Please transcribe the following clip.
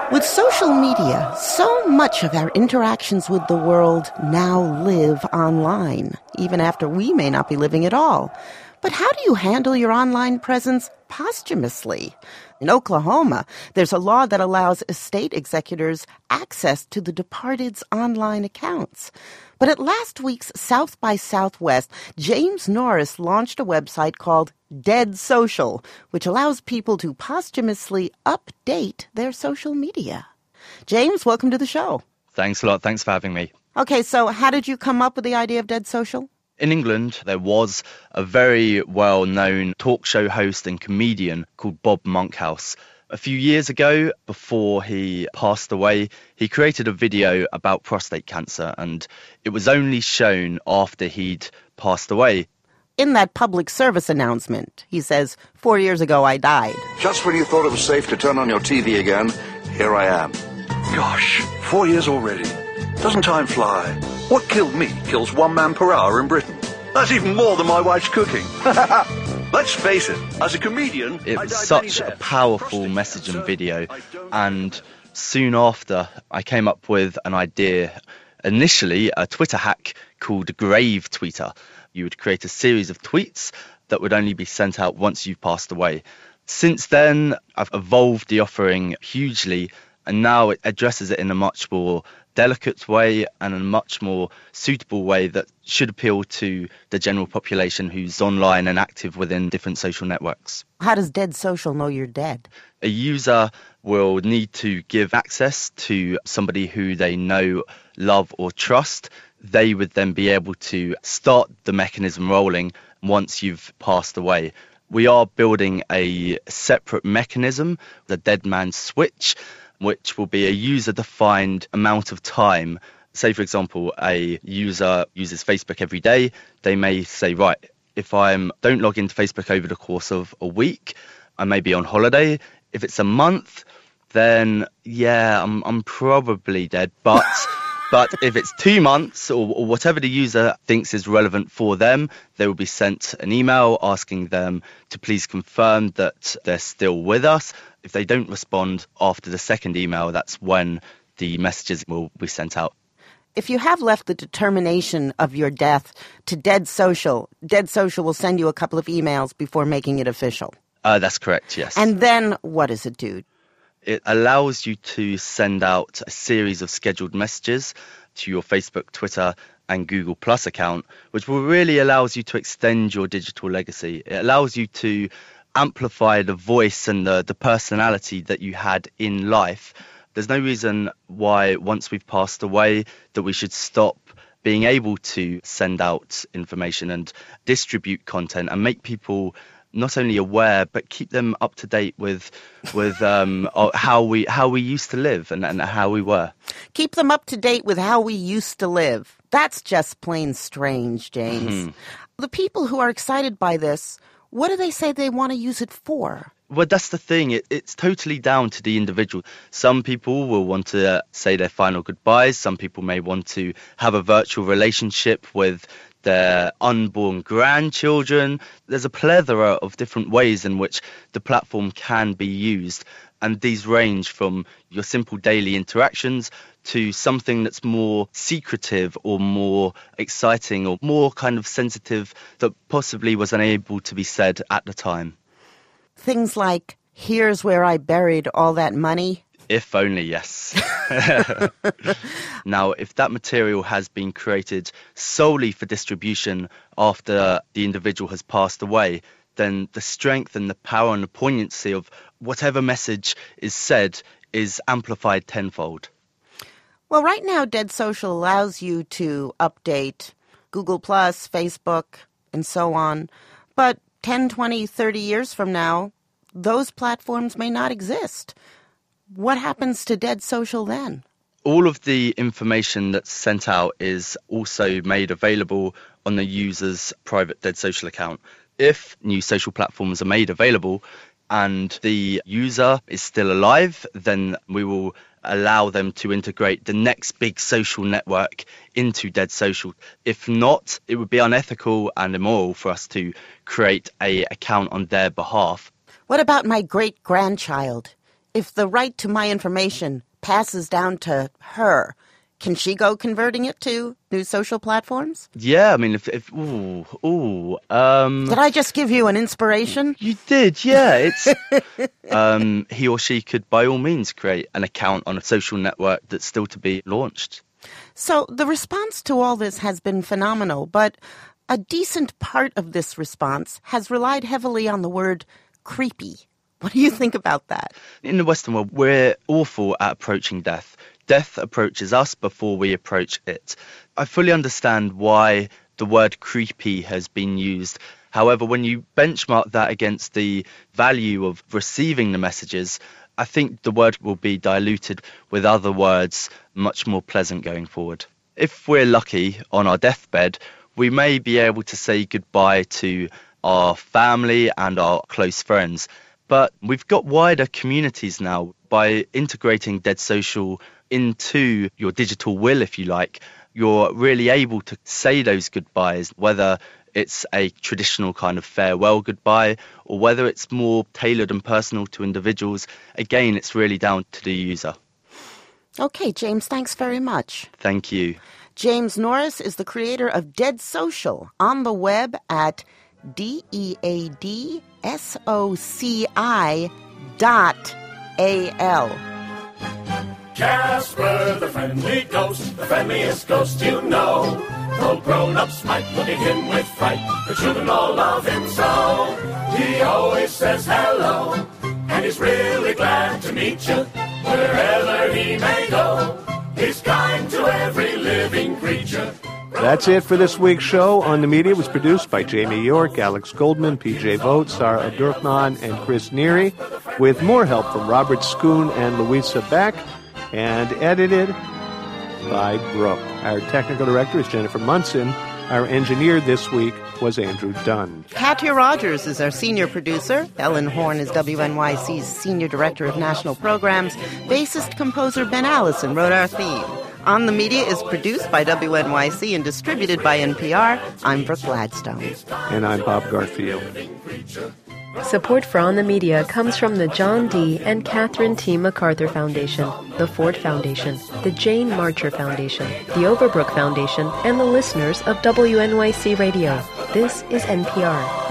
With social media, so much of our interactions with the world now live online, even after we may not be living at all. But how do you handle your online presence posthumously? In Oklahoma, there's a law that allows estate executors access to the departed's online accounts. But at last week's South by Southwest, James Norris launched a website called Dead Social, which allows people to posthumously update their social media. James, welcome to the show. Thanks a lot. Thanks for having me. Okay, so how did you come up with the idea of Dead Social? In England, there was a very well-known talk show host and comedian called Bob Monkhouse. A few years ago, before he passed away, he created a video about prostate cancer, and it was only shown after he'd passed away. In that public service announcement, he says, 4 years ago I died. Just when you thought it was safe to turn on your TV again, here I am. Gosh, 4 years already. Doesn't time fly? What killed me kills 1 man per hour in Britain. That's even more than my wife's cooking. Let's face it, as a comedian... It was such a powerful message and video, and soon after I came up with an idea, initially a Twitter hack called Grave Tweeter. You would create a series of tweets that would only be sent out once you've passed away. Since then, I've evolved the offering hugely, and now it addresses it in a much more delicate way and a much more suitable way that should appeal to the general population who's online and active within different social networks. How does Dead Social know you're dead? A user will need to give access to somebody who they know, love or trust. They would then be able to start the mechanism rolling once you've passed away. We are building a separate mechanism, the Dead Man Switch, which will be a user-defined amount of time. Say, for example, a user uses Facebook every day. They may say, right, if I don't log into Facebook over the course of a week, I may be on holiday. If it's a month, then, yeah, I'm probably dead. But if it's 2 months or whatever the user thinks is relevant for them, they will be sent an email asking them to please confirm that they're still with us. If they don't respond after the second email, that's when the messages will be sent out. If you have left the determination of your death to Dead Social will send you a couple of emails before making it official. That's correct, yes. And then what does it do? It allows you to send out a series of scheduled messages to your Facebook, Twitter, and Google Plus account, which will really allows you to extend your digital legacy. It allows you to amplify the voice and the personality that you had in life. There's no reason why once we've passed away that we should stop being able to send out information and distribute content and make people not only aware but keep them up to date with how we used to live and how we were. Keep them up to date with how we used to live. That's just plain strange, James. Mm-hmm. The people who are excited by this, what do they say they want to use it for? Well, that's the thing. It's totally down to the individual. Some people will want to say their final goodbyes. Some people may want to have a virtual relationship with their unborn grandchildren. There's a plethora of different ways in which the platform can be used. And these range from your simple daily interactions to something that's more secretive or more exciting or more kind of sensitive that possibly was unable to be said at the time. Things like, here's where I buried all that money. If only, yes. Now, if that material has been created solely for distribution after the individual has passed away, then the strength and the power and the poignancy of whatever message is said is amplified tenfold. Well, right now, Dead Social allows you to update Google+, Facebook, and so on. But 10, 20, 30 years from now, those platforms may not exist. What happens to Dead Social then? All of the information that's sent out is also made available on the user's private Dead Social account. If new social platforms are made available and the user is still alive, then we will allow them to integrate the next big social network into Dead Social. If not, it would be unethical and immoral for us to create an account on their behalf. What about my great-grandchild? if the right to my information passes down to her, can she go converting it to new social platforms? Yeah, I mean, if Did I just give you an inspiration? You did, yeah. It's he or she could, by all means, create an account on a social network that's still to be launched. So the response to all this has been phenomenal, but a decent part of this response has relied heavily on the word creepy. What do you think about that? In the Western world, we're awful at approaching death. Death approaches us before we approach it. I fully understand why the word creepy has been used. However, when you benchmark that against the value of receiving the messages, I think the word will be diluted with other words much more pleasant going forward. If we're lucky on our deathbed, we may be able to say goodbye to our family and our close friends. But we've got wider communities now. By integrating Dead Social into your digital will, if you like, you're really able to say those goodbyes, whether it's a traditional kind of farewell goodbye or whether it's more tailored and personal to individuals. Again, it's really down to the user. Okay, James, thanks very much. Thank you. James Norris is the creator of Dead Social on the web at deadsoci.al. Casper, the friendly ghost, the friendliest ghost you know. Though grown-ups might look at him with fright, the children all love him so. He always says hello, and he's really glad to meet you. Wherever he may go, he's kind to every living creature. That's it for this week's show. On the Media was produced by Jamie York, Alex Goldman, PJ Vogt, Sarah Abdurrahman, and Chris Neary, with more help from Robert Schoon and Louisa Beck, and edited by Brooke. Our technical director is Jennifer Munson. Our engineer this week was Andrew Dunn. Katya Rogers is our senior producer. Ellen Horn is WNYC's senior director of national programs. Bassist-composer Ben Allison wrote our theme. On the Media is produced by WNYC and distributed by NPR. I'm Brooke Gladstone. And I'm Bob Garfield. Support for On the Media comes from the John D. and Catherine T. MacArthur Foundation, the Ford Foundation, the Jane Marcher Foundation, the Overbrook Foundation, and the listeners of WNYC Radio. This is NPR.